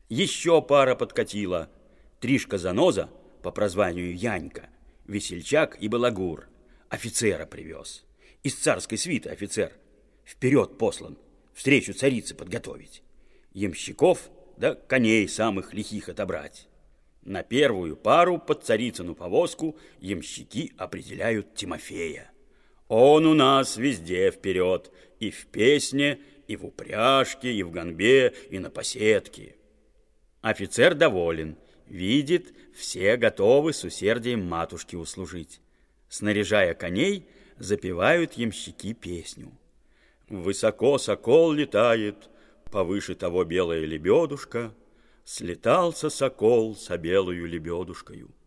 Еще пара подкатила. Тришка-заноза, по прозванию Янька, весельчак и балагур, офицера привез. Из царской свиты офицер. Вперед послан, встречу царицы подготовить. Ямщиков да коней самых лихих отобрать. На первую пару под царицыну повозку ямщики определяют Тимофея. Он у нас везде вперед, и в песне, и в упряжке, и в гонбе, и на поседке. Офицер доволен, видит, все готовы с усердием матушке услужить. Снаряжая коней, запевают ямщики песню. Высоко сокол летает, повыше того белая лебедушка, слетался сокол со белою лебедушкою.